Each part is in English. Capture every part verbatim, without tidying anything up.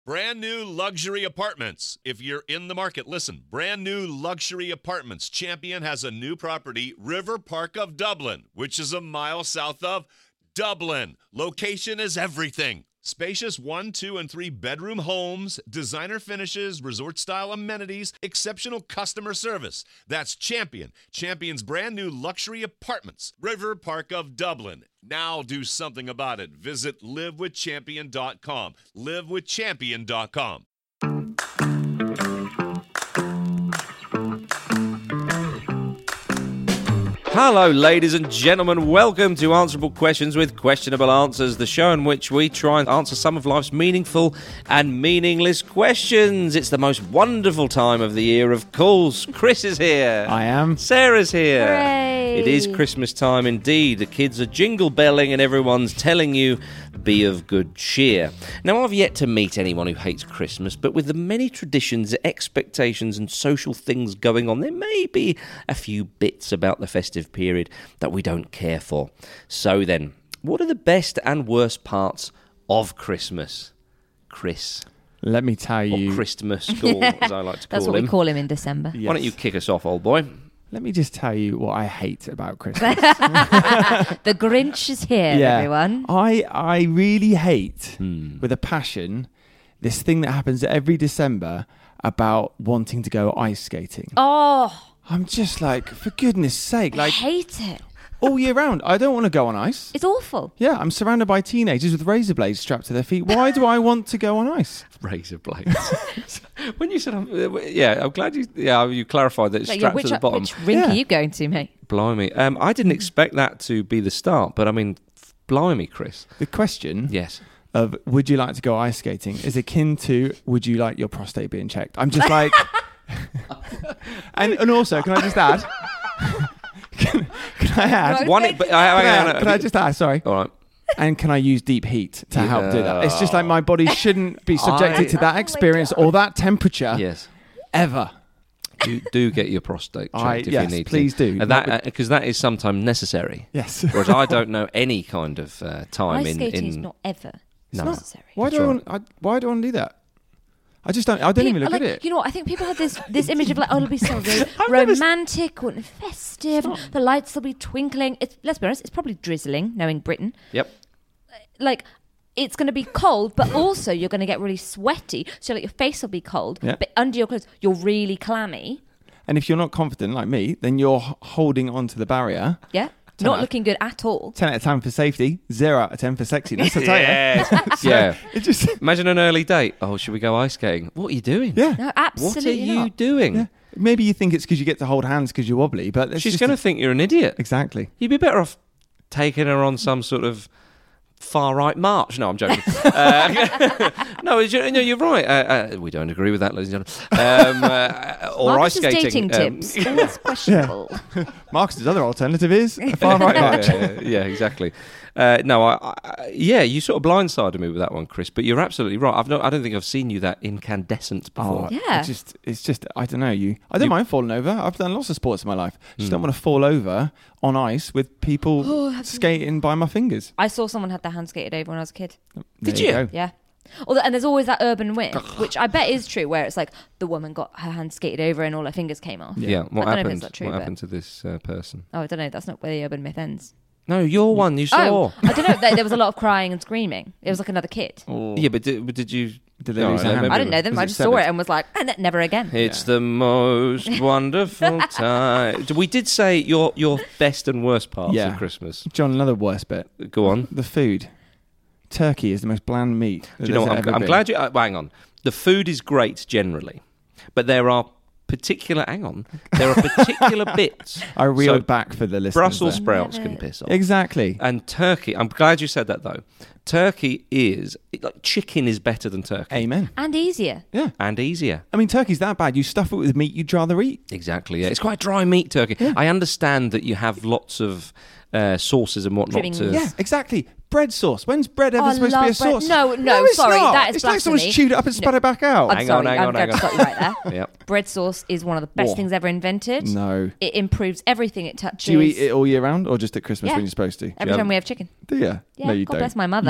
Brand new luxury apartments. If you're in the market, listen. Brand new luxury apartments. Champion has a new property, River Park of Dublin, which is a mile south of Dublin. Location is everything. Spacious one, two, and three bedroom homes, designer finishes, resort-style amenities, exceptional customer service. That's Champion. Champion's brand new luxury apartments. River Park of Dublin. Now do something about it. Visit live with champion dot com. live with champion dot com. Hello, ladies and gentlemen. Welcome to Answerable Questions with Questionable Answers, the show in which we try and answer some of life's meaningful and meaningless questions. It's the most wonderful time of the year, of course. Chris is here. I am. Sarah's here. Hooray. It is Christmas time indeed. The kids are jingle belling and everyone's telling you, be of good cheer. Now, I've yet to meet anyone who hates Christmas, but with the many traditions, expectations and social things going on, there may be a few bits about the festive period that we don't care for. So then, what are the best and worst parts of Christmas? Chris. Let me tell you. Or Christmas, or as I like to call That's what him. we call him in December. Yes. Why don't you kick us off, old boy? Let me just tell you what I hate about Christmas. The Grinch is here, Yeah. everyone. I I really hate, Hmm. with a passion, this thing that happens every December about wanting to go ice skating. Oh, I'm just like, for goodness sake, I like hate it. all year round, I don't want to go on ice. It's awful. Yeah, I'm surrounded by teenagers with razor blades strapped to their feet. Why do I want to go on ice? Razor blades. When you said, um, yeah, I'm glad you, yeah, you clarified that it's Like, yeah, strapped which, to the bottom. which rink Yeah. are you going to, mate? Blimey. Um, I didn't expect that to be the start, but I mean, blimey, Chris. The question Yes. of would you like to go ice skating is akin to would you like your prostate being checked? I'm just like, and and also, can I just add? can, can I add? Right. One, but, uh, Can I, hang on, add- can I just add? Sorry. All right. And can I use deep heat to help do that? It's just like my body shouldn't be subjected I- to that Oh my experience God. or that temperature Yes. ever. Do, do get your prostate checked I- if yes, you need please to. do. And that because that is sometimes necessary. Yes. Whereas I don't know any kind of uh, time Ice in. skating in is not ever No. necessary. Why do That's I right. want? I, why do I want to do that? I just don't. I don't even People- look like, at it. You know what? I think people have this this image of like, oh, it'll be so ro- never s- romantic and festive. The lights will be twinkling. It's, let's be honest, it's probably drizzling, knowing Britain. Yep. Like, it's going to be cold, but also you're going to get really sweaty. So like your face will be cold, Yeah. but under your clothes you're really clammy. And if you're not confident like me, then you're h- holding on to the barrier. Yeah, Ten not out- looking good at all. Ten out of ten for safety. Zero out of ten for sexiness. I tell you. Yes. yeah. It just. Imagine an early date. Oh, should we go ice skating? What are you doing? Yeah. No, What absolutely are you not. doing? Yeah. Maybe you think it's because you get to hold hands because you're wobbly, but it's She's just going to a- think you're an idiot. exactly. You'd be better off taking her on some sort of far-right march. No, I'm joking. uh, no, you know, you're right. Uh, uh, we don't agree with that, ladies and gentlemen. Um, uh, or Marcus's ice skating. dating um, tips. Always questionable. Marcus's other alternative is a far right yeah, march. yeah, yeah, exactly. Uh, no, I, I, yeah, you sort of blindsided me with that one, Chris. But you're absolutely right. I've not, I don't think I've seen you that incandescent before. Oh, Yeah. It's just, it's just, I don't know. You, I don't You- mind falling over. I've done lots of sports in my life. Just Hmm. don't want to fall over on ice with people Oh, have you- skating by my fingers. I saw someone had their hand skated over when I was a kid. There Did you? go. Yeah. Although, and there's always that urban myth, which I bet is true, where it's like the woman got her hand skated over and all her fingers came off. Yeah. What I don't know if happened? it's that true, what but- happened to this uh, person? Oh, I don't know. That's not where the urban myth ends. No, your one. You saw. Oh, I don't know. There, there was a lot of crying and screaming. It was like another kid. Yeah, but did, but did you? Did they No, lose no, their hand? maybe- I didn't know them. Was I it just saw severed? it and was like, and never again. It's the most wonderful time. We did say your your best and worst parts Yeah. of Christmas. John, another worst bit. Go on. The food. Turkey is the most bland meat. that Do you know there's what? I'm, ever I'm been. glad you. Uh, hang on. The food is great generally, but there are particular. Hang on. There are particular bits. I reeled So, back for the listeners. Brussels there. sprouts Never- can piss off. Exactly. And turkey. I'm glad you said that though. Turkey is like chicken is better than turkey Amen. And easier. Yeah. and easier. I mean, turkey's that bad. You stuff it with meat you'd rather eat. Exactly. Yeah, it's quite dry meat turkey. I understand that you have lots of uh, sauces and whatnot Trimmings. to. Yeah, exactly. Bread sauce. When's bread ever Oh, I supposed to be a love bread. sauce? No, no, it's sorry, not. that is It's like someone's blasphemy. chewed it up and spat No. it back out. I'm Hang sorry, on, hang I'm on, going hang to on. stop you right there. Yep. Bread sauce is one of the best Oh. things ever invented. No. It improves everything it touches. Do you eat it all year round or just at Christmas Yeah. when you're supposed to? Every Yeah. time we have chicken. Do you? Yeah, no, you God don't. bless my mother.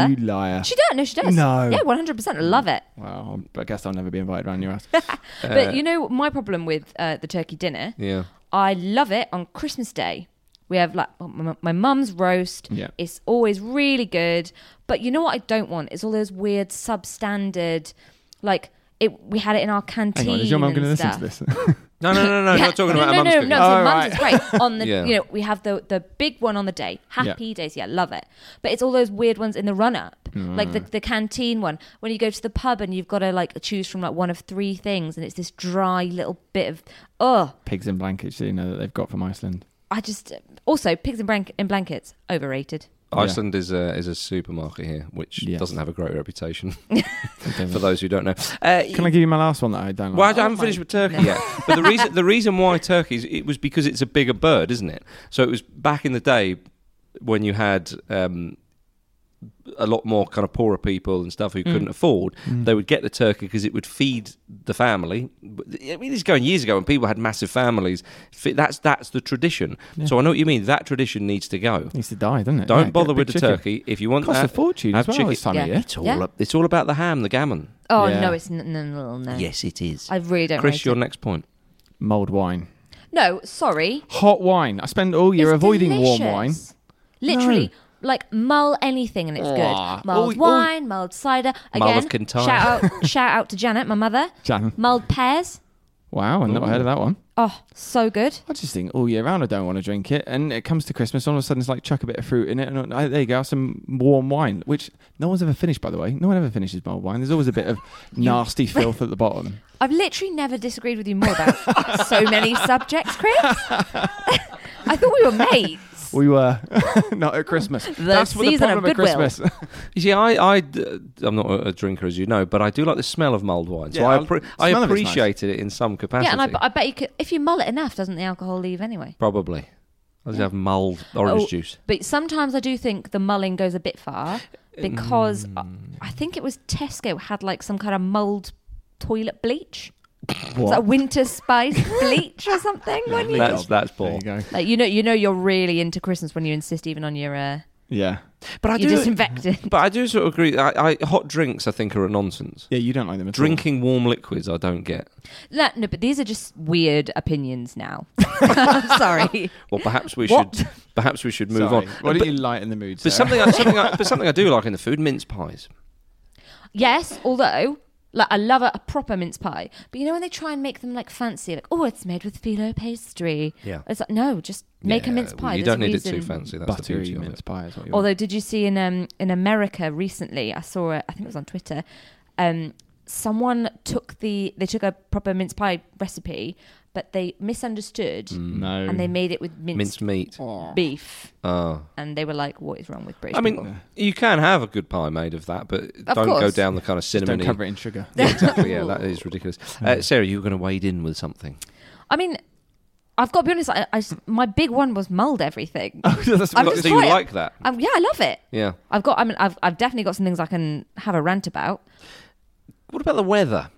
You liar. She does. No, she does. No. Yeah, one hundred percent. I love it. Well, I guess I'll never be invited around your house. But you know, my problem with uh, the turkey dinner, Yeah. I love it on Christmas Day. We have like my my mum's roast. Yeah. It's always really good. But you know what I don't want is all those weird substandard, like it. We had it in our canteen. Hang on, is your mum going to listen to this? No, no, no, no. Yeah, Not talking no, about no, a mum's no, cooking. no. So Oh, mum's right. is great. On the, Yeah. you know, we have the the big one on the day, happy days. Yeah, love it. But it's all those weird ones in the run up, like the the canteen one. When you go to the pub and you've got to like choose from like one of three things, and it's this dry little bit of oh. Pigs in blankets, you know, that they've got from Iceland. I just also pigs in, blank, in blankets overrated. Iceland is a is a supermarket here, which Yes. doesn't have a great reputation. Okay. For those who don't know. Uh, Can I give you my last one that I don't like? Well, I Oh haven't my- finished with turkey no. yet. But the reason the reason why turkeys it was because it's a bigger bird, isn't it? So it was back in the day when you had um, a lot more kind of poorer people and stuff who couldn't afford. They would get the turkey because it would feed the family. But, I mean, this is going years ago when people had massive families. Fi- That's that's the tradition. So I know what you mean. That tradition needs to go. It needs to die, doesn't it? Don't Yeah, get bother a with big the chicken. turkey if you want. Costs to a fortune have as well chicken. this time Yeah. of year. It's all Yeah. up, it's all about the ham, the gammon. Oh Yeah. no, it's n- no, no, no. Yes, it is. I really don't. Chris, rate your it. next point. Mulled wine. No, sorry. Hot wine. I spend all year It's avoiding warm delicious. wine. Literally, like mull anything and it's Aw. good. Mulled Oh, oh. wine, mulled cider. Mull Again, of Kintyre. shout out, shout out to Janet, my mother. Jan. Mulled pears. Wow, I've never heard of that one. Oh, so good. I just think all year round I don't want to drink it, and it comes to Christmas, all of a sudden it's like chuck a bit of fruit in it, and uh, there you go, some warm wine, which no one's ever finished, by the way. No one ever finishes mulled wine. There's always a bit of nasty filth at the bottom. I've literally never disagreed with you more about so many subjects, Chris. I thought we were mates. We were not at Christmas. That's what the season of problem at goodwill. Christmas. You see, I, I, I'm not a drinker, as you know, but I do like the smell of mulled wine. So Yeah, I, I'll- appre- I smell of it's nice. appreciated it in some capacity. Yeah, and I, b- I bet you could, if you mull it enough, doesn't the alcohol leave anyway? Probably. I just Yeah. have mulled orange Oh, juice. But sometimes I do think the mulling goes a bit far because Mm. I, I think it was Tesco had like some kind of mulled toilet bleach. It's like What? winter spice bleach or something. When you, That's that's There poor. you go. like you know, you know, you're really into Christmas when you insist even on your uh, Yeah. But I your do. disinfectant. But I do sort of agree. I, I, hot drinks, I think, are a nonsense. Yeah, you don't like them at all. Drinking warm liquids, I don't get. No, no, but these are just weird opinions now. I'm sorry. Well, perhaps we What? should. Perhaps we should move Sorry. on. Why but, don't you lighten the mood, but Sarah? something, I, something, I, but something I do like in the food: mince pies. Yes, although like I love a, a proper mince pie, but you know when they try and make them like fancy, like oh, it's made with phyllo pastry. Yeah. It's like no, just make a Yeah, mince pie. You There's don't a need it too reason- fancy. That's the Buttery beauty of mince it. pie is what you Although, did you see in um in America recently? I saw it. I think it was on Twitter. Um, someone took the they took a proper mince pie recipe, but they misunderstood No. and they made it with minced, Minced meat. beef. Oh. And they were like, "What is wrong with British I mean, people?" you can have a good pie made of that, but Of don't go course. down the kind of Just don't cinnamon. cover it in sugar. Yeah, exactly. Yeah, that is ridiculous. Uh, Sarah, you were going to wade in with something. I mean, I've got to be honest. I, I, my big one was mulled everything. That's I'm what- just so you quite- like that? Um, yeah, I love it. Yeah. I've got. I mean, I've I've definitely got some things I can have a rant about. What about the weather?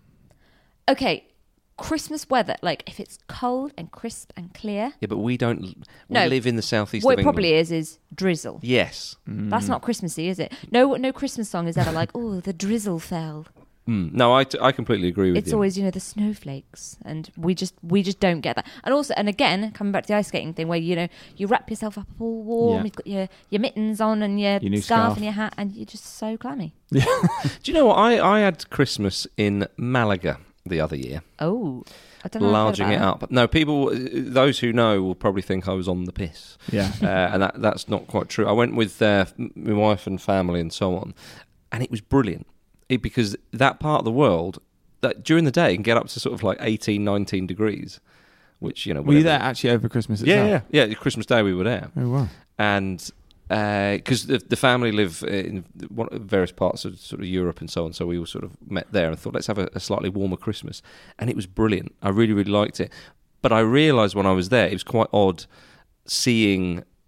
Okay, Christmas weather. Like if it's cold and crisp and clear. Yeah, but we don't. We No. live in the southeast What of it England. probably is is drizzle. Yes. That's not Christmassy, is it? No, no Christmas song is ever like, oh, the drizzle fell. Mm. No, I, t- I completely agree with It's you. always, you know, the snowflakes, and we just we just don't get that. And also, and again, coming back to the ice skating thing, where you know you wrap yourself up all warm, Yeah. you've got your your mittens on and your, Your new scarf, scarf. and your hat, and you're just so clammy. Do you know what? I, I had Christmas in Malaga the other year, Oh, I don't know. how I feel larging it about up. No, people, those who know will probably think I was on the piss. Yeah. uh, and that, that's not quite true. I went with uh, m- my wife and family and so on, and it was brilliant it, because that part of the world, that during the day, can get up to sort of like eighteen, nineteen degrees, which, you know... Were you there whatever- actually over Christmas Yeah, itself? yeah, yeah. Christmas Day we were there, Oh, wow. and because the, the family live in one, various parts of sort of Europe and so on, so we all sort of met there and thought, let's have a, a slightly warmer Christmas, and it was brilliant. I really, really liked it. But I realised when I was there, it was quite odd seeing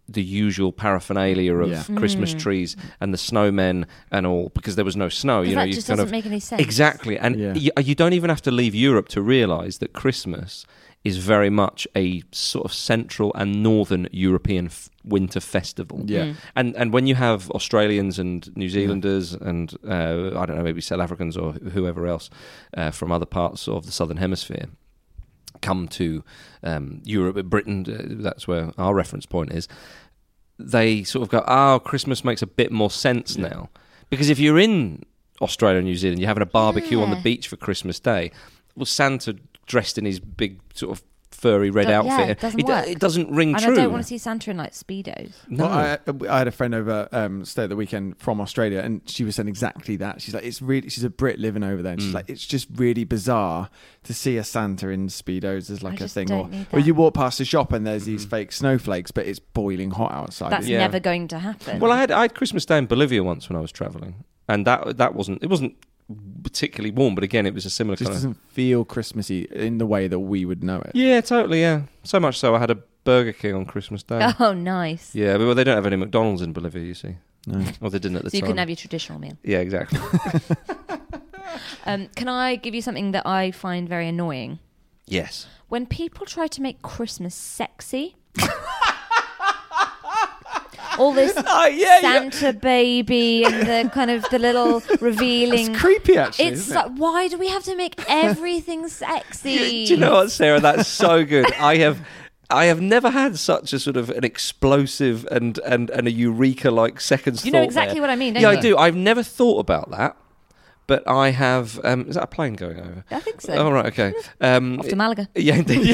the usual paraphernalia of Yeah. Christmas trees and the snowmen and all, because there was no snow. You know, that you just kind doesn't of make any sense. exactly, and Yeah. you, you don't even have to leave Europe to realise that Christmas is very much a sort of central and northern European f- winter festival. Yeah. Mm. And and when you have Australians and New Zealanders and uh, I don't know, maybe South Africans or wh- whoever else uh, from other parts of the southern hemisphere come to um, Europe, Britain, uh, that's where our reference point is, they sort of go, oh, Christmas makes a bit more sense Yeah. now. Because if you're in Australia and New Zealand, you're having a barbecue on the Yeah. beach for Christmas Day, well, Santa dressed in his big sort of furry red Don't- yeah, outfit, it doesn't it, work. it doesn't ring And true. I don't want to see Santa in like Speedos. No. Well, I, I had a friend over um, stay at the weekend from Australia, and she was saying exactly that. She's like, it's really. She's a Brit living over there, and she's Mm. like, it's just really bizarre to see a Santa in Speedos as like I a just thing. don't Or, need or that. you walk past the shop and there's these fake snowflakes, but it's boiling hot outside. That's Yeah. never going to happen. Well, I had I had Christmas Day in Bolivia once when I was travelling, and that that wasn't it wasn't particularly warm, but again, it was a similar It just kind of. doesn't feel Christmassy in the way that we would know it. Yeah, totally. Yeah, so much so I had a Burger King on Christmas Day. Oh, nice. Yeah, but they don't have any McDonald's in Bolivia, you see. No. Well, they didn't at the So you time. can have your traditional meal. Yeah, exactly. Um, can I give you something that I find very annoying? Yes. When people try to make Christmas sexy. All this Oh yeah, Santa baby and the kind of the little revealing. It's creepy, actually. It's isn't like, it? why do we have to make everything sexy? Do you know what, Sarah? That's so good. I have, I have never had such a sort of an explosive and and, and a eureka like second. You know thought exactly there. what I mean, don't yeah, you? I do. I've never thought about that, but I have. Um, is that a plane going over? I think so. Oh right, okay. Um, Off to Malaga. Yeah, indeed.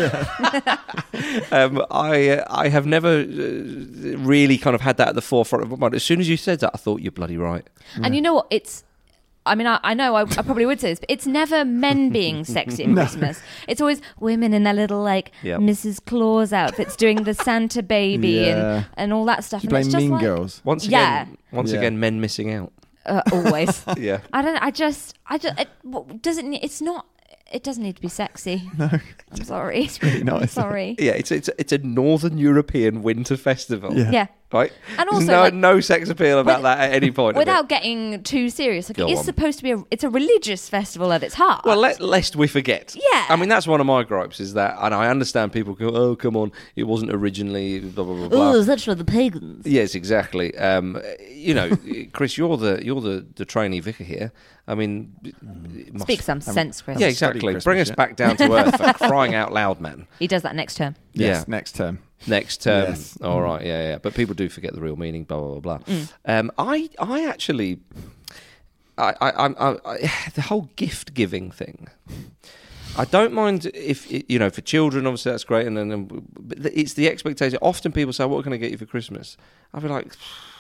um, I uh, I have never uh, really kind of had that at the forefront of my mind. As soon as you said that, I thought you're bloody right. And you know what? It's. I mean, I, I know I, I probably would say this, but it's never men being sexy at Christmas. It's always women in their little like Yep. Missus Claus outfits doing the Santa baby Yeah. and, and all that stuff. You and blame it's just Mean like, Girls. Once Yeah. again, once Yeah. again, men missing out. Uh, always. Yeah. I don't. I just. I just. It w- doesn't. It's not. It doesn't need to be sexy. No. I'm sorry. It's really nice. Sorry. Yeah, it's it's it's a Northern European winter festival. Yeah. Yeah. Right? And also, no, like- no sex appeal about With- that at any point. of it. Without getting too serious, like Go it is on. supposed to be. A, it's a religious festival at its heart. Well, let, lest we forget. Yeah. I mean, that's one of my gripes is that, and I understand people go, oh, come on, it wasn't originally, blah, blah, blah, blah. oh, that's for the pagans. Yes, exactly. Um, you know, Chris, you're the you're the, the trainee vicar here. I mean, it must- Speak some sense, Chris. Yeah, Study exactly. Christmas, Bring us yeah. back down to earth for crying out loud, man. He does that next term. Yes, Yeah. next term. Next term. Yes. All right, yeah, yeah. But people do forget the real meaning, blah, blah, blah, blah. Mm. Um, I, I actually, I, I, I, I, I, the whole gift giving thing. I don't mind if, you know, for children, obviously that's great. And then but it's the expectation. Often people say, what can I get you for Christmas? I'll be like,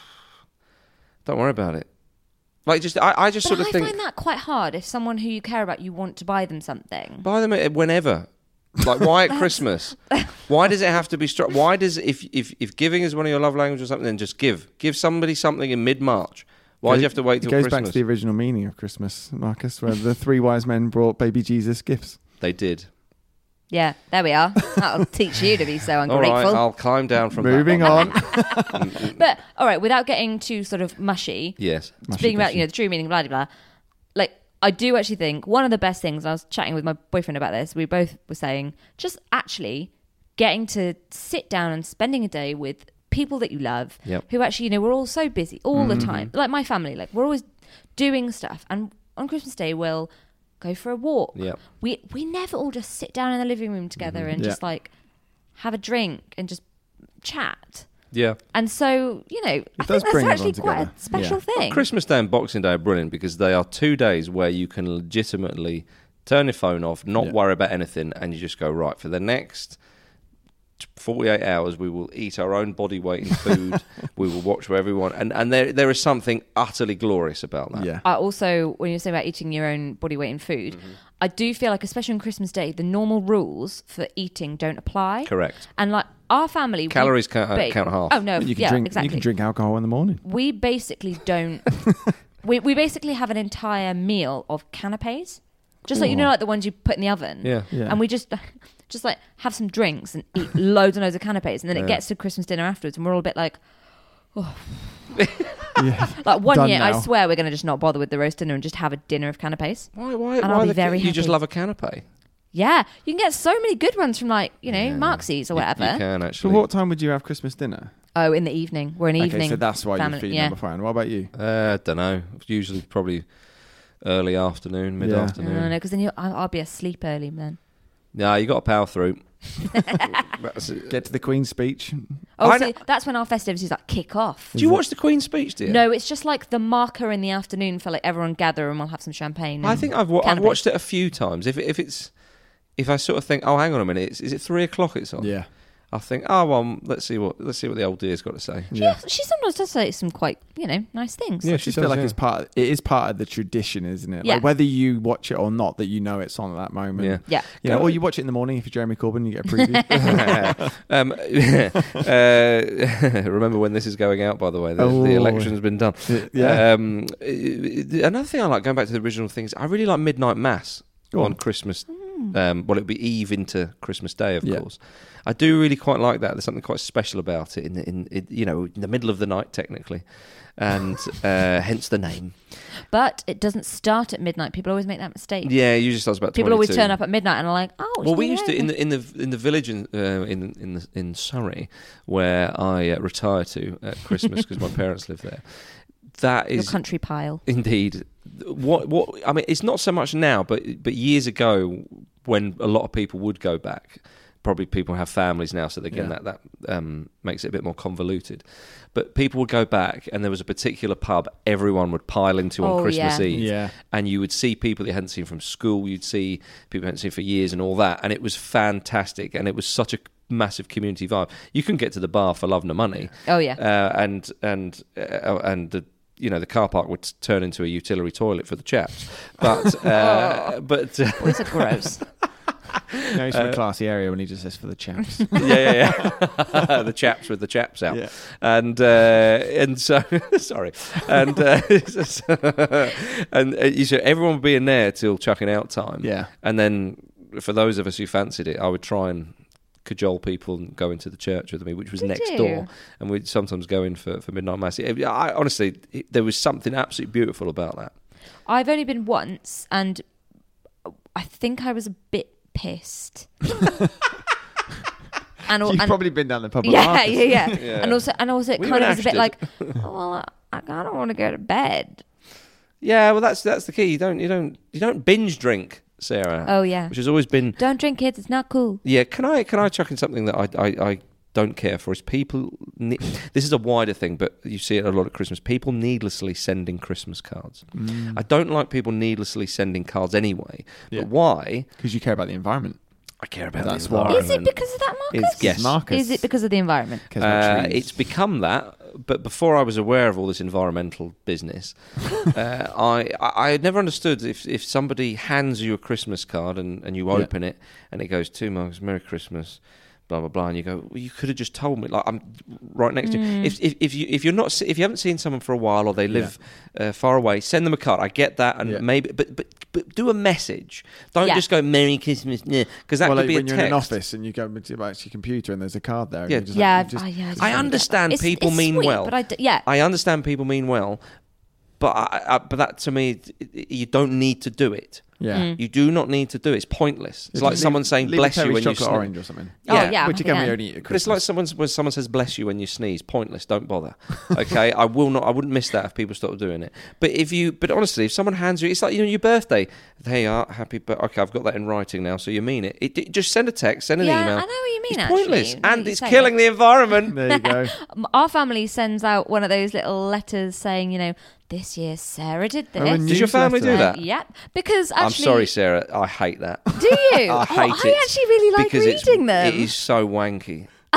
don't worry about it. Like, just, I, I just But sort of I think, find that quite hard. If someone who you care about, you want to buy them something. buy them at- whenever. Like, why at Christmas? Why does it have to be struck? Why does if if if giving is one of your love languages or something, then just give. Give somebody something in mid March. Why do you have to wait It till goes Christmas? back to the original meaning of Christmas, Marcus, where the three wise men brought baby Jesus gifts. They did. Yeah, there we are. That'll teach you to be so All ungrateful. right, I'll climb down from Moving that on. one. But all right, without getting too sort of mushy, Yes. speaking about you know the true meaning, blah blah blah. Like I do actually think one of the best things. I was chatting with my boyfriend about this. We both were saying just actually getting to sit down and spending a day with people that you love, Yep. who actually you know we're all so busy all the time. Like my family, like we're always doing stuff, and on Christmas Day we'll go for a walk. Yep. We we never all just sit down in the living room together and Yeah. just like have a drink and just chat. Yeah. And so, you know, I does think that's bring actually everyone quite a together. special Yeah. thing. Christmas Day and Boxing Day are brilliant because they are two days where you can legitimately turn your phone off, not Yeah. worry about anything, and you just go, right, for the next forty-eight hours, we will eat our own body weight in food. We will watch wherever we want. And, and there, there is something utterly glorious about that. Yeah. I also, when you say about eating your own body weight in food, Mm-hmm. I do feel like, especially on Christmas Day, the normal rules for eating don't apply. Correct. And like our family, we Calories count, uh, ba- count half. Oh no, You can yeah, drink. exactly. You can drink alcohol in the morning. We basically don't. we we basically have an entire meal of canapes, just like you know, like the ones you put in the oven. Yeah. Yeah. And we just just like have some drinks and eat loads and loads of canapes, and then Yeah. it gets to Christmas dinner afterwards, and we're all a bit like, oh. Yeah. Like one Done year, I now. swear we're going to just not bother with the roast dinner and just have a dinner of canapes. Why? Why? And why I'll be the, very You just happy. love a canapé. Yeah, you can get so many good ones from like you know Yeah. Marxies or You- whatever. You, can So actually. what time would you have Christmas dinner? Oh, in the evening. We're an Okay, evening. so that's why family. you're feeding Yeah. them beforehand. What about you? Uh, I don't know. Usually, probably early afternoon, mid No, afternoon. no, because then you, I'll, I'll be asleep early then. Yeah, you got to power through. That's it. Get to the Queen's speech. Oh, I see, know- that's when our festivities like kick off. Do you watch the Queen's speech, dear? No, it's just like the marker in the afternoon for like everyone gather and we'll have some champagne. I and think I've, wa- I've canapes. watched it a few times. If if it's if I sort of think, oh, hang on a minute, is, is it three o'clock? It's on. Yeah. I think, oh well, let's see what let's see what the old dear's got to say. She, Yeah. she sometimes does say some quite, you know, nice things. Yeah, I she just feel does, like yeah. it's part. It is part of the tradition, isn't it? Yeah. Like whether you watch it or not, that you know it's on at that moment. Yeah. Yeah. You know, Go- or you watch it in the morning if you're Jeremy Corbyn, you get a preview. um, uh, remember when this is going out, by the way, the, Oh. the election's been done. Yeah. Um, uh, another thing I like, going back to the original things, I really like midnight mass Go on on. Christmas. Um, well, it'd be Eve into Christmas Day, of Yeah. course. I do really quite like that. There's something quite special about it in, the, in it, you know, in the middle of the night, technically, and uh, hence the name. But it doesn't start at midnight. People always make that mistake. Yeah, it usually starts about People always twenty-two. turn up at midnight and are like, oh, Well, we it's used to in the in the in the village in uh, in in the, in Surrey, where I uh, retire to at Christmas because my parents live there. That your is country pile. indeed what what I mean. It's not so much now, but but years ago when a lot of people would go back. Probably people have families now, so again Yeah. that that um, makes it a bit more convoluted. But people would go back, and there was a particular pub everyone would pile into on Oh, Christmas yeah. Eve, Yeah. and you would see people that you hadn't seen from school, you'd see people you hadn't seen for years, and all that, and it was fantastic, and it was such a massive community vibe. You couldn't get to the bar for love nor money, Oh, yeah. uh, and and uh, and the. You know, the car park would turn into a utility toilet for the chaps, but uh, but uh, Boys are gross. No, he's from a classy area when he just says for the chaps. yeah, yeah, yeah. The chaps with the chaps out, Yeah. and uh, and so sorry, and uh, and uh, you said everyone would be in there till chucking out time, Yeah. and then for those of us who fancied it, I would try and cajole people and go into the church with me, which was Did next you? door, and we'd sometimes go in for, for midnight mass. It- I honestly, it, there was something absolutely beautiful about that. I've only been once, and I think I was a bit pissed. and, al- You've and probably been down the pub. at yeah, Marcus. yeah, yeah, Yeah. And also, and also, it We kind were of was a bit like, Ashton. oh, well, I, I kind of want to go to bed. Yeah, well, that's that's the key. You don't you don't you don't binge drink, Sarah. Oh yeah, Which has always been. don't drink, kids. It's not cool. Yeah, can I can I chuck in something that I I, I don't care for is people. Ne- this is a wider thing, but you see it a lot at Christmas. People needlessly sending Christmas cards. Mm. I don't like people needlessly sending cards anyway. Yeah. But why? Because you care about the environment. I care about That's the why. environment. Is it because of that, Marcus? It's- yes. Marcus. Is it because of the environment? Cares about Uh, trees. it's become that, but before I was aware of all this environmental business, uh, I, I I had never understood if, if somebody hands you a Christmas card and, and you Yeah. open it and it goes, to Marcus, Merry Christmas, blah blah blah, and you go, well, you could have just told me. Like I'm right next to Mm. you. If, if if you if you're not se- if you haven't seen someone for a while or they live uh, far away, send them a card. I get that, and Yeah. maybe, but but but do a message. Don't Yeah. just go Merry Christmas, because that well, could like be when a you're text. in an office and you go into your actual computer and there's a card there. and Yeah. you're just Yeah, like, you just- I, yeah, just I don't get understand that. It's- people it's mean sweet, well. but I d- yeah, I understand people mean well, but I, I, but that to me, it- it- you don't need to do it. yeah. Mm. You do not need to do it. It's pointless. It's Yeah, like just someone leave- saying leave "bless a you" when you chocolate sneeze. orange or something. Oh, Yeah. yeah, Which I again can. we only eat at But it's like Christmas. someone's, when someone says "bless you" when you sneeze. Pointless. Don't bother. Okay, I will not. I wouldn't miss that if people stopped doing it. But if you, but honestly, if someone hands you, it's like you know your birthday. There you are, happy. But okay, I've got that in writing now, so you mean it. It, it- just send a text, send an yeah, email. I know what you mean. It's actually, pointless, now that and you it's say killing it. the environment. There you go. Um, Our family sends out one of those little letters saying, you know, this year Sarah did this. Oh, a Does your family do newsletter. that? Uh, yep. Because actually, I'm sorry, Sarah. I hate that. do you? I hate oh, it. I actually really like because it's, reading them. It is so wanky.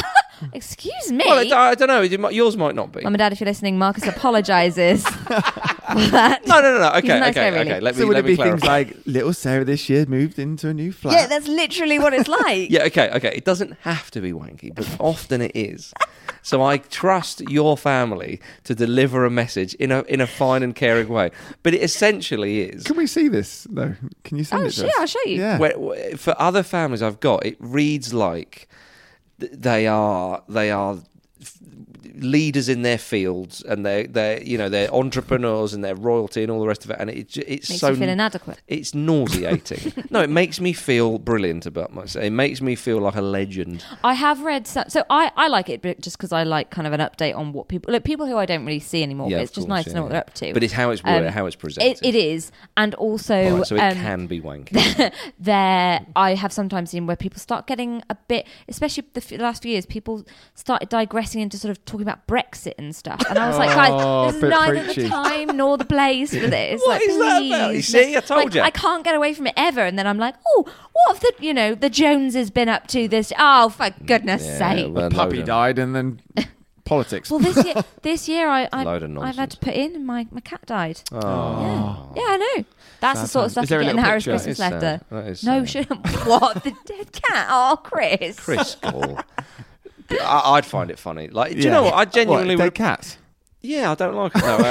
Excuse me. Well, I, I don't know. It might- Yours might not be. Mum and Dad, if you're listening, Marcus apologises for that. No, no, no, no. He's Okay, a nice okay, guy, really. okay. Let So me would let it me be things clarify. like little Sarah this year moved into a new flat? Yeah, that's literally what it's like. Yeah, okay, okay. It doesn't have to be wanky, but often it is. So I trust your family to deliver a message in a in a fine and caring way. But it essentially is. Can we see this though? Can you send Oh, it to sure, us? I'll show you. Yeah. Where, where- for other families I've got, it reads like th- they are they are f- leaders in their fields, and they they you know they're entrepreneurs and they're royalty and all the rest of it, and it, j- it's Makes so you feel inadequate. it's nauseating. No, it makes me feel brilliant about myself. It makes me feel like a legend. I have read some, so I, I like it but just because I like kind of an update on what people like people who I don't really see anymore. Yeah, but of it's just course, nice yeah, to know what yeah. they're up to. But it's how it's Um, how it's presented. It, it is, and also Right, so it um, can be wanky. there I have sometimes seen where people start getting a bit, especially the f- last few years, people started digressing into sort of talking about Brexit and stuff, and I was like, Oh, guys, this is bit neither preachy. the time nor the place for this. What like, is that about? please, You see, I told like, you. I can't get away from it ever, and then I'm like, oh, what have the you know the Joneses been up to this? Oh, for goodness Yeah, sake! well, Puppy load of- died and then politics. Well, this year, this year I, I Load of I've had to put in my my cat died. Oh. Yeah, yeah, I know. That's Sad the sort of times. stuff Is there you a get in the little Harris picture? Christmas That is letter. sad. That is No, sad. shouldn't. What, the dead cat? Oh, Chris. Chris Cole. I, I'd find it funny. Like, do you Yeah. know what? I genuinely What, would. dead cats? Yeah, I don't like it. No,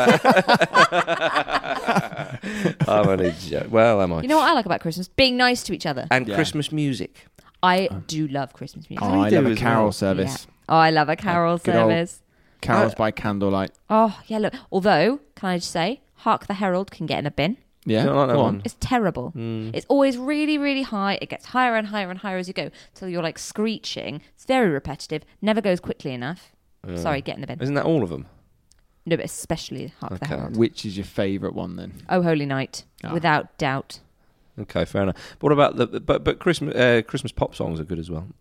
uh, I'm only joking. Well, am I? You know what I like about Christmas? Being nice to each other. and Yeah. Christmas music. I do love Christmas music. Oh, I do love a as carol well. service. Yeah. Oh, I love a carol Good old- service. Carols Uh, by candlelight. Oh, yeah, look. Although, can I just say, Hark the Herald can get in a bin. Yeah, You don't like that go one? on. It's terrible. Mm. It's always really, really high. It gets higher and higher and higher as you go till you're like screeching. It's very repetitive. Never goes quickly enough. Yeah. Sorry, get in the bin. Isn't that all of them? No, but especially Hark the Okay. Herald. Which is your favourite one then? Oh, Holy Night, Ah. without doubt. Okay, fair enough. But what about the but but Christmas uh, Christmas pop songs are good as well.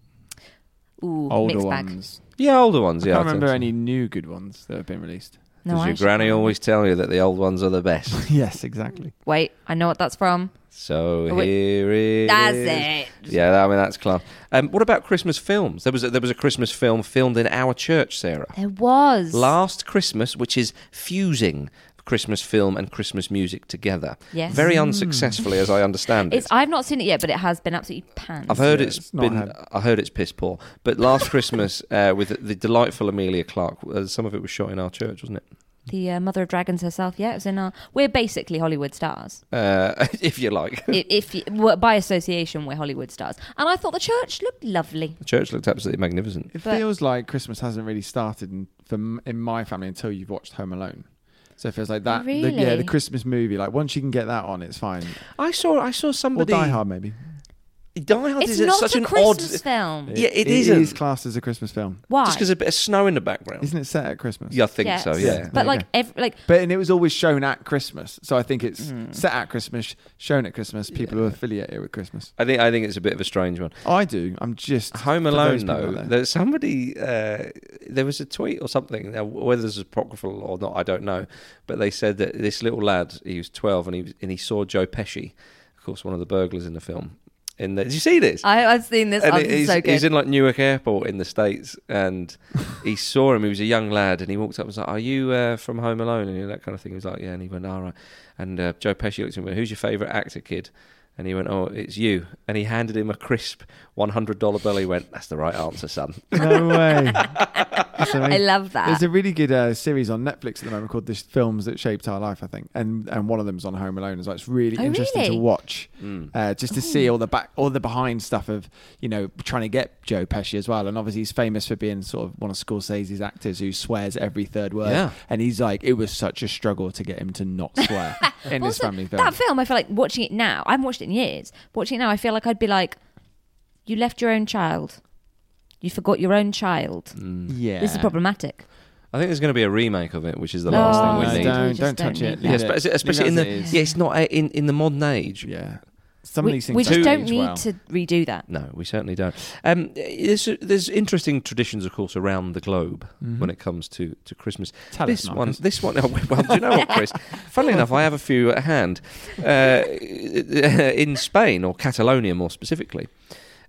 Ooh, Older mixed bag. ones. Yeah, older ones. I Yeah, can't I'd remember say so. any new good ones that have been released. No, Does I your actually granny can't. always tell you that the old ones are the best? Yes, exactly. Wait, I know what that's from. So Oh, wait. here it That's is. it. Yeah, I mean that's class. Um, what about Christmas films? There was a, there was a Christmas film filmed in our church, Sarah. There was. Last Christmas, which is fusing Christmas film and Christmas music together. Yes. Very unsuccessfully, as I understand It's, it. I've not seen it yet, but it has been absolutely panned. I've heard Yeah, it's it's not been. had- I heard it's piss poor. But last Christmas, uh, with the, the delightful Amelia Clark, uh, some of it was shot in our church, wasn't it? The uh, Mother of Dragons herself, yeah, it was in our... We're basically Hollywood stars. Uh, if you like. I- if you, well, by association, we're Hollywood stars. And I thought the church looked lovely. The church looked absolutely magnificent. It But- feels like Christmas hasn't really started in, for, m- in my family until you've watched Home Alone. So it feels like that. the- yeah, Really? the Christmas movie. Like once you can get that on, it's fine. I saw. I saw Or somebody. Die Hard, maybe. Die Hard It's is not such a an Christmas odd. film. Yeah, it it isn't. is classed as a Christmas film. Why? Just because a bit of snow in the background. Isn't it set at Christmas? Yeah, I think Yes. so. Yeah. Yeah. But There you like, go. every, like, But and it was always shown at Christmas, so I think it's Mm. set at Christmas, shown at Christmas. People who affiliate it with Christmas. I think. I think it's a bit of a strange one. I do. I'm just Home for Alone, those people though. out there. There's somebody. Uh, there was a tweet or something. Now, whether this is apocryphal or not, I don't know. But they said that this little lad, he was twelve, and he was, and he saw Joe Pesci, of course, one of the burglars in the film. In the, did you see this? I, I've seen this. And Oh, it- this is he's, so good. he's in like Newark Airport in the States, and he saw him. He was a young lad, and he walked up and was like, "Are you uh, from Home Alone?" And you know, that kind of thing. He was like, "Yeah." And he went, "All right." And uh, Joe Pesci looked at him and went, "Who's your favourite actor, kid?" And he went, "Oh, it's you." And he handed him a crisp one hundred dollar bill. He went, "That's the right answer, son." No way. That's I amazing. love that. There's a really good uh, series on Netflix at the moment called "This Films That Shaped Our Life," I think, and and one of them's on Home Alone as well. It's really Oh, interesting really? to watch, Mm. uh, just to see all the back, all the behind stuff of you know trying to get Joe Pesci as well. And obviously he's famous for being sort of one of Scorsese's actors who swears every third word. Yeah. And he's like, it was such a struggle to get him to not swear in his Also, family film. that film, I feel like watching it now, I haven't watched it in years. Watching it now, I feel like I'd be like, you left your own child. You forgot your own child. Mm. Yeah, This is problematic. I think there's going to be a remake of it, which is the No, last No, thing we we need. don't, We just don't don't touch need it. that. Yeah, Leave it. espe- especially in Leave the it as it is. yeah, it's not uh, in in the modern age. Yeah, some We, of these things we just don't don't age need well. to redo that. No, we certainly don't. Um, there's, there's interesting traditions, of course, around the globe Mhm. when it comes to, to Christmas. Tell this us, one, Marcus. this one. Well, do you know what, Chris? Funnily enough, I have a few at hand. Uh, in Spain, or Catalonia more specifically,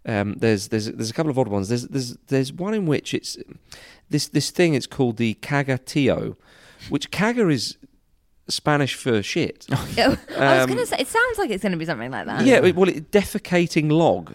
Um, there's there's there's a couple of odd ones. There's there's there's one in which it's this this thing. It's called the cagatio, which caga is Spanish for shit. I was Um, going to say, it sounds like it's going to be something like that. Yeah, it- well, it, defecating log,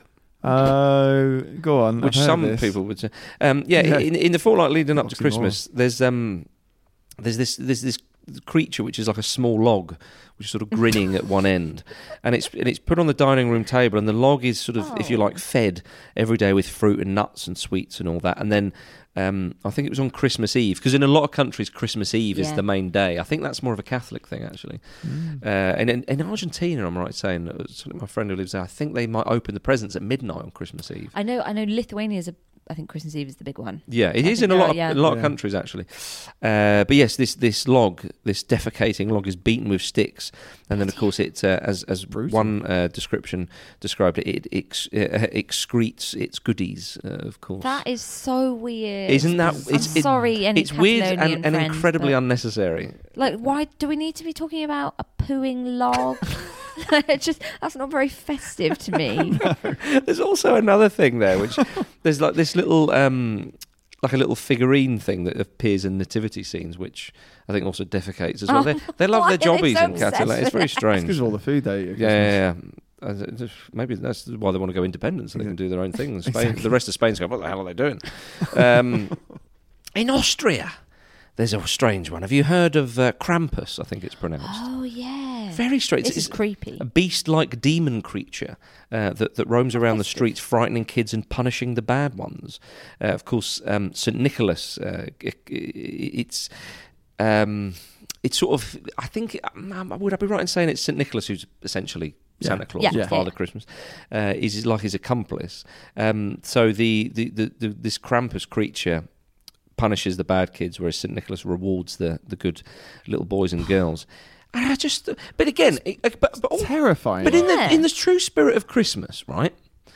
Oh, go on. which I've heard some of this. people would say. Um, yeah, Yeah. in, in the fortnight leading up to Oxymoron. Christmas, there's um, there's this there's this creature which is like a small log, which is sort of grinning at one end, and it's and it's put on the dining room table, and the log is sort of, if you Oh. like, fed every day with fruit and nuts and sweets and all that, and then. Um, I think it was on Christmas Eve, because in a lot of countries, Christmas Eve is Yeah. the main day. I think that's more of a Catholic thing, actually. Mm. Uh, and in, in Argentina, I'm right saying, uh, my friend who lives there, I think they might open the presents at midnight on Christmas Eve. I know. I know. Lithuania's a. I think Christmas Eve is the big one. Yeah, it I is think in a lot there of are, yeah. a lot of Yeah. countries actually. Uh, but yes, this this log, this defecating log, is beaten with sticks, and then of course it, uh, as as Brutal. one uh, description described it, it ex- uh, excretes its goodies. Uh, of course, That is so weird. isn't that? I'm It's it- sorry, any it's weird Catalonian and, and friends, incredibly but- unnecessary. Like, why do we need to be talking about a pooing log? It's just that's not very festive to me. There's also another thing there, which there's like this little, um, like a little figurine thing that appears in nativity scenes, which I think also defecates as well. Oh, they, they love why their are they jobbies so in obsessed Catalonia. It's with very that? strange. Because of all the food they eat. at Yeah, Christmas. yeah, yeah. Uh, just- Maybe that's why they want to go independent, so they Yeah. can do their own thing. Spain, Exactly. The rest of Spain's going, what the hell are they doing? Um, in Austria, there's a strange one. Have you heard of uh, Krampus, I think it's pronounced? Oh yeah. Very strange. This It's is creepy. a beast-like demon creature uh, that, that roams around the Festive. streets, frightening kids and punishing the bad ones. Uh, of course, um, Saint Nicholas, uh, i- i- it's... Um, it's sort of, I think, um, would I be right in saying it's Saint Nicholas who's essentially Yeah. Santa Claus, Yeah. or Father Yeah. Christmas, uh, is like his accomplice. Um, so the, the, the, the this Krampus creature punishes the bad kids, whereas Saint Nicholas rewards the, the good little boys and girls. And I just, but again, it, uh, but, but, all- Terrifying. but in Yeah. the in the true spirit of Christmas, right?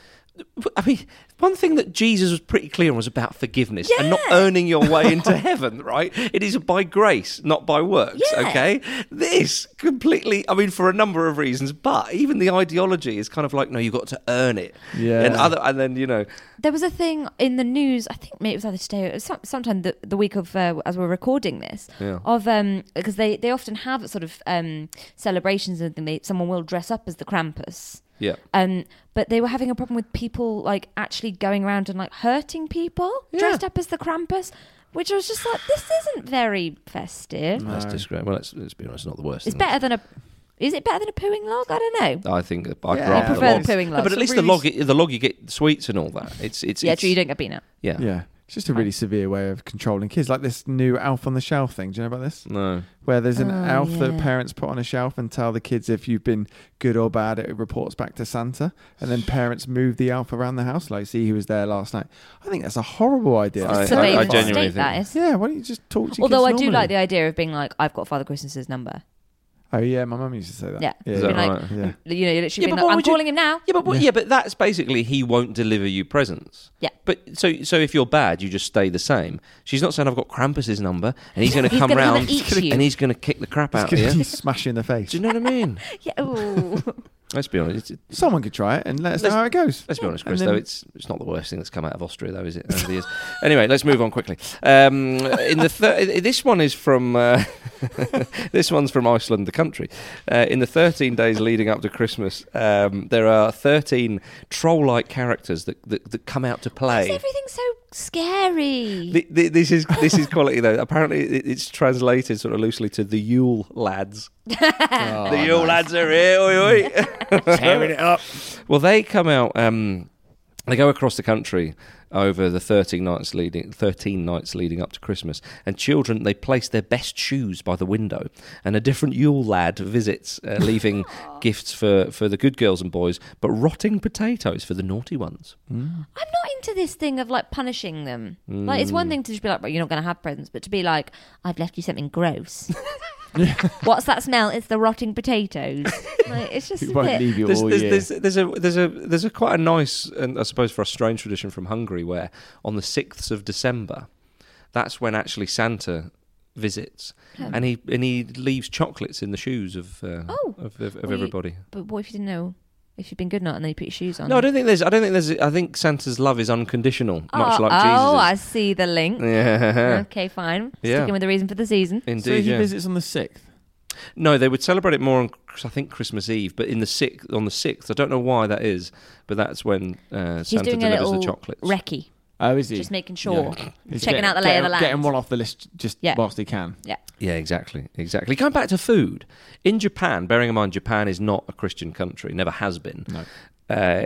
I mean, one thing that Jesus was pretty clear on was about forgiveness and not Yeah. earning your way into heaven, right? It is by grace, not by works, Yeah. okay? This completely, I mean, for a number of reasons, but even the ideology is kind of like, no, you've got to earn it. Yeah. And, other, and then, you know, There was a thing in the news. I think maybe it was either today, or it was some, sometime the, the week of uh, as we're recording this. Yeah. Of um because they, they often have sort of um celebrations and they, someone will dress up as the Krampus. yeah. Um, but they were having a problem with people like actually going around and like hurting people Yeah. dressed up as the Krampus, which I was just like, this isn't very festive. That's No. disgraceful. Well, let's, let's be honest, it's not the worst It's thing. better than a. Is it better than a pooing log? I don't know. I think that I'd Yeah. rather I the prefer log. the pooing No, log. but at It's a least the really log, the log you get sweets and all that. It's, it's, Yeah, it's true. You don't get peanut. Yeah. Yeah. It's just a really severe way of controlling kids. Like this new Alf on the Shelf thing. Do you know about this? No. Where there's an Oh, Alf that yeah. parents put on a shelf and tell the kids if you've been good or bad, it reports back to Santa. And then parents move the Alf around the house. Like, see, he was there last night. I think that's a horrible idea. I- Surveillance I genuinely state, that think- is. Yeah, why don't you just talk to your Although I kids do normally? like the idea of being like, I've got Father Christmas's number. Oh, yeah, my mum used to say that. Yeah. Yeah, Is that Being like, right? yeah. You know, you're literally Yeah, being but like, what I'm would you- calling him now. Yeah, but Yeah. yeah, but that's basically he won't deliver you presents. Yeah. But so so if you're bad, you just stay the same. She's not saying I've got Krampus's number and he's going to He's come gonna come round and eat you. and he's going to kick the crap out of It's you. gonna smash you in the face. Do you know what I mean? Yeah. Ooh. Let's be honest. It's, Someone could try it and let us know Let's- how it goes. let's be honest, And Chris. then- Though it's it's not the worst thing that's come out of Austria, though, is it? Over the years. Anyway, let's move on quickly. Um, in the thir- this one is from uh, this one's from Iceland, the country. Uh, in the thirteen days leading up to Christmas, um, there are thirteen troll-like characters that, that that come out to Why is play. everything so scary? The, the, this is this is quality though. Apparently, it, it's translated sort of loosely to the Yule lads. Oh, the Yule lads are here, oi, oi. tearing it up. Well, they come out. Um, they go across the country over the thirteen nights leading thirteen nights leading up to Christmas, and children they place their best shoes by the window, and a different Yule lad visits, uh, leaving gifts for for the good girls and boys, but rotting potatoes for the naughty ones. Mm. I'm not into this thing of like punishing them. Like, it's one thing to just be like, well, you're not going to have presents, but to be like, I've left you something gross. What's that smell? It's the rotting potatoes. Like, it's just It a won't bit. leave you There's, all there's, year. there's, there's a there's a there's a quite a nice and I suppose for a strange tradition from Hungary where on the sixth of December, that's when actually Santa visits, Oh. and he and he leaves chocolates in the shoes of uh, Oh. of, of, of Well, you- everybody. But what if you didn't know? If you've been good enough and then you put your shoes on. No, I don't think there's. I don't think there's. I think Santa's love is unconditional, much oh, like oh, Jesus. Oh, is. I see the link. Yeah. Okay, fine. Yeah. Sticking with the reason for the season. Indeed. So he yeah. visits on the sixth. No, they would celebrate it more on, I think, Christmas Eve, but in the sixth, on the sixth, I don't know why that is, but that's when uh, He's Santa doing a delivers little the chocolates. recce. Oh, is he? Just making sure. Yeah. He's Checking getting- out the lay of the getting- land. Getting one off the list just Yeah. whilst he can. Yeah. Yeah, exactly, exactly. Going back to food, in Japan, bearing in mind Japan is not a Christian country, never has been. No. Uh,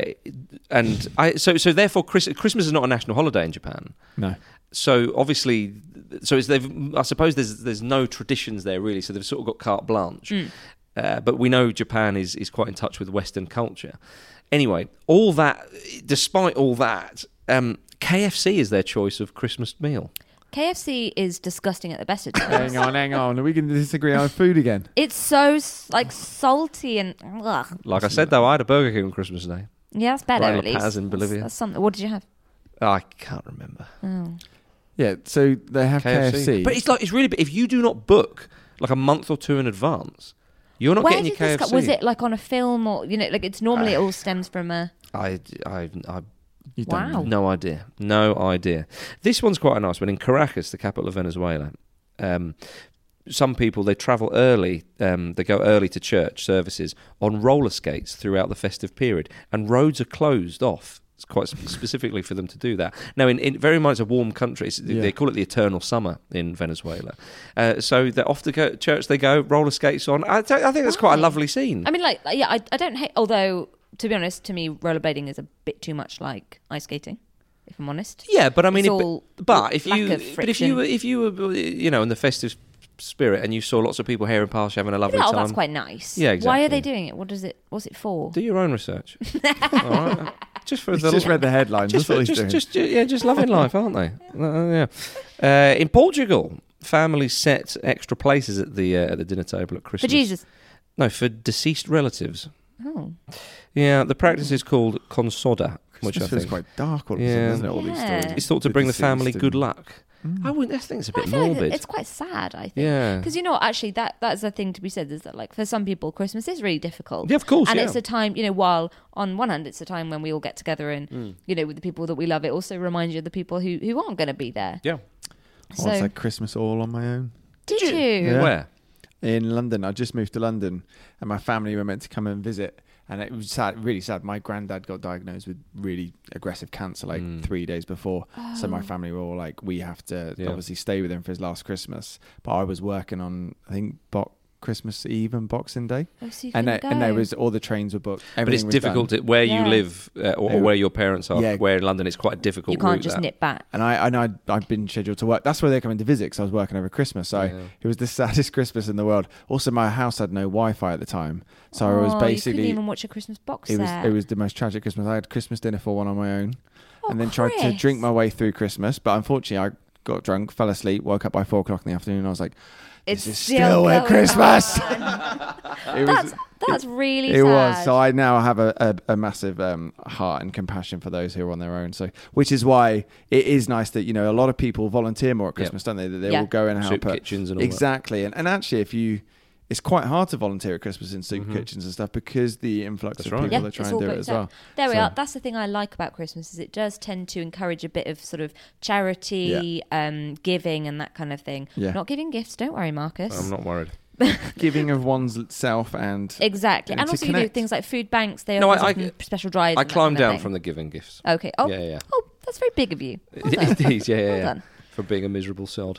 and I, so, so therefore, Chris, Christmas is not a national holiday in Japan. No. So obviously, so it's they've. I suppose there's there's no traditions there really. So they've sort of got carte blanche. Mm. Uh, but we know Japan is is quite in touch with Western culture. Anyway, all that, despite all that, um, K F C is their choice of Christmas meal. K F C is disgusting at the best of times. Hang on, hang on. Are we going to disagree on food again? It's so like salty and ugh. Like I said, though, I had a Burger King on Christmas Day. Yeah, that's better Right in at La least. Paz in Bolivia. That's, that's something. What did you have? I can't remember. Oh. Yeah, so they have K F C. But it's like it's really. If you do not book like a month or two in advance, you're not Where getting did your K F C. this go? Was it like on a film or you know, like it's normally it all stems from a. I, I, I You don't Wow. know. No idea. No idea. This one's quite a nice one. In Caracas, the capital of Venezuela, um, some people, they travel early, um, they go early to church services on roller skates throughout the festive period, and roads are closed off. It's quite sp- specifically for them to do that. Now, in, in very much a warm country, it's, Yeah. they call it the eternal summer in Venezuela. Uh, so they're off to go, church they go, roller skates on. I, th- I think that's quite a Why? lovely scene. I mean, like, yeah, I, I don't hate. Although, to be honest, to me, rollerblading is a bit too much like ice skating. If I'm honest. Yeah, but I mean, It's it, all but, but if lack you, of but if you, friction. were, if you were, you know, in the festive spirit, and you saw lots of people here in Parsh having a lovely Oh, time, that's quite nice. Yeah, Why are exactly. they doing it? What does it? What's it for? do your own research. All right? Just for He's the, just read the headlines. just, That's what for, he's just, doing. just, ju- yeah, just loving life, aren't they? Uh, yeah. Uh, in Portugal, families set extra places at the uh, at the dinner table at For Christmas. Jesus. No, for deceased relatives. Oh. Yeah, the practice is called consoda, which I Christmas feels think quite dark all of a Yeah. sudden, doesn't it? All these Yeah. stories. it's thought to with bring the deceased family and- good luck. Mm. I wouldn't. I think it's a I bit feel like morbid. it's quite sad, I think. Yeah. Because you know, actually, that that's the thing to be said is that, like, for some people, Christmas is really difficult. Yeah, of course. And yeah. it's a time, you know, while on one hand, it's a time when we all get together and, Mm. you know, with the people that we love. It also reminds you of the people who, who aren't going to be there. Yeah. I once had Christmas all on my own. did Did you? you? Yeah. Where? In London. I just moved to London and my family were meant to come and visit. And it was sad, really sad. My granddad got diagnosed with really aggressive cancer like Mm. three days before. So my Oh. family were all like, we have to Yeah. obviously stay with him for his last Christmas. But I was working on, I think, bo- Christmas Eve and Boxing Day. Oh, so you And, couldn't there, and there go. was all the trains were booked. But it's Everything was difficult done. to, where Yeah. you live uh, or, or Yeah. where your parents are. Yeah. Where in London, it's quite a difficult. You can't route, just that. nip back. And I and I'd, I'd been scheduled to work. That's where they're coming to visit because I was working over Christmas. So Yeah. it was the saddest Christmas in the world. Also, my house had no Wi-Fi at the time, so I was Oh, you basically couldn't even watch a Christmas box it was there. it was the most tragic Christmas. I had Christmas dinner for one on my own, Oh, and then tried to Chris. drink my way through Christmas. But unfortunately, I got drunk, fell asleep, woke up by four o'clock in the afternoon. And I was like, It's "This is still still at going Christmas." on. It that's was. that's really It sad. was. So I now have a, a, a massive um, heart and compassion for those who are on their own. So, which is why it is nice that, you know, a lot of people volunteer more at Yeah. Christmas, don't they? That they Yeah. will go and help Soup at kitchens and all exactly. And and actually, if you, it's quite hard to volunteer at Christmas in soup Mhm. kitchens and stuff because the influx That's of right. people Yeah, that it's try and all do it booked as out. well. There we So- are. That's the thing I like about Christmas is it does tend to encourage a bit of sort of charity, um, giving, and that kind of thing. Yeah. Not giving gifts. Don't worry, Marcus. I'm not worried. Giving of one's self and Exactly, And and to also you know connect. things like food banks. They No, are I- I- often special drives. I and that climbed kind of down thing. from the giving gifts. Okay. Oh, Yeah, yeah. oh, that's very big of you. Well done. it is. Yeah, yeah, Well yeah. done. For being a miserable sod.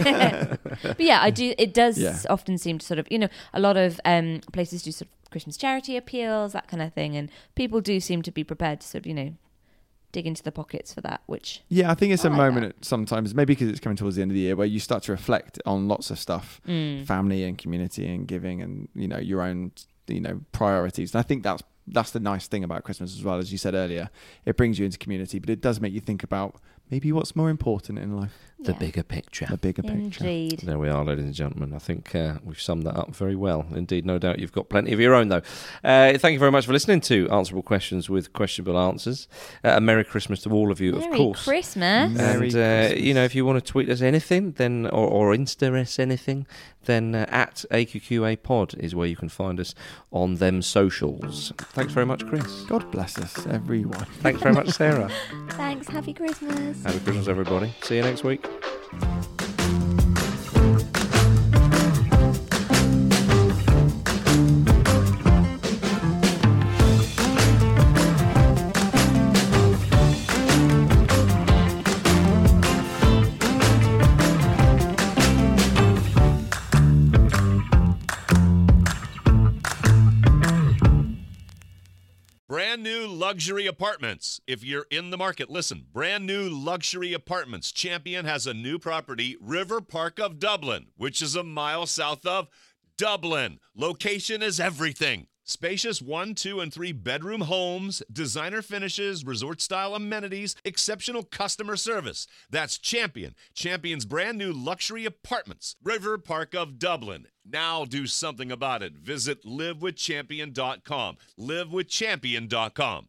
But yeah, I do. It does Yeah. often seem to sort of, you know, a lot of um, places do sort of Christmas charity appeals, that kind of thing, and people do seem to be prepared to sort of, you know, dig into the pockets for that. Which yeah, I think it's I a like moment at sometimes, maybe because it's coming towards the end of the year, where you start to reflect on lots of stuff, mm, family and community and giving, and you know your own, you know, priorities. And I think that's that's the nice thing about Christmas as well, as you said earlier. It brings you into community, but it does make you think about maybe what's more important in life. The Yeah. bigger picture. The bigger picture. Indeed. There we are, ladies and gentlemen. I think uh, we've summed that up very well. Indeed, no doubt you've got plenty of your own, though. Uh, thank you very much for listening to Answerable Questions with Questionable Answers. Uh, a Merry Christmas to all of you, Merry of course. Christmas. Merry and, uh, Christmas. you know, if you want to tweet us anything, then or, or Insta us anything, then uh, at A Q Q A Pod is where you can find us on them socials. Thanks very much, Chris. God bless us, everyone. Thanks very much, Sarah. Thanks. Happy Christmas. Happy Christmas, everybody. See you next week. Brand new luxury apartments. If you're in the market, listen. Brand new luxury apartments. Champion has a new property, River Park of Dublin, which is a mile south of Dublin. Location is everything. Spacious one, two, and three bedroom homes, designer finishes, resort-style amenities, exceptional customer service. That's Champion. Champion's brand new luxury apartments, River Park of Dublin. Now do something about it. Visit live with champion dot com. live with champion dot com.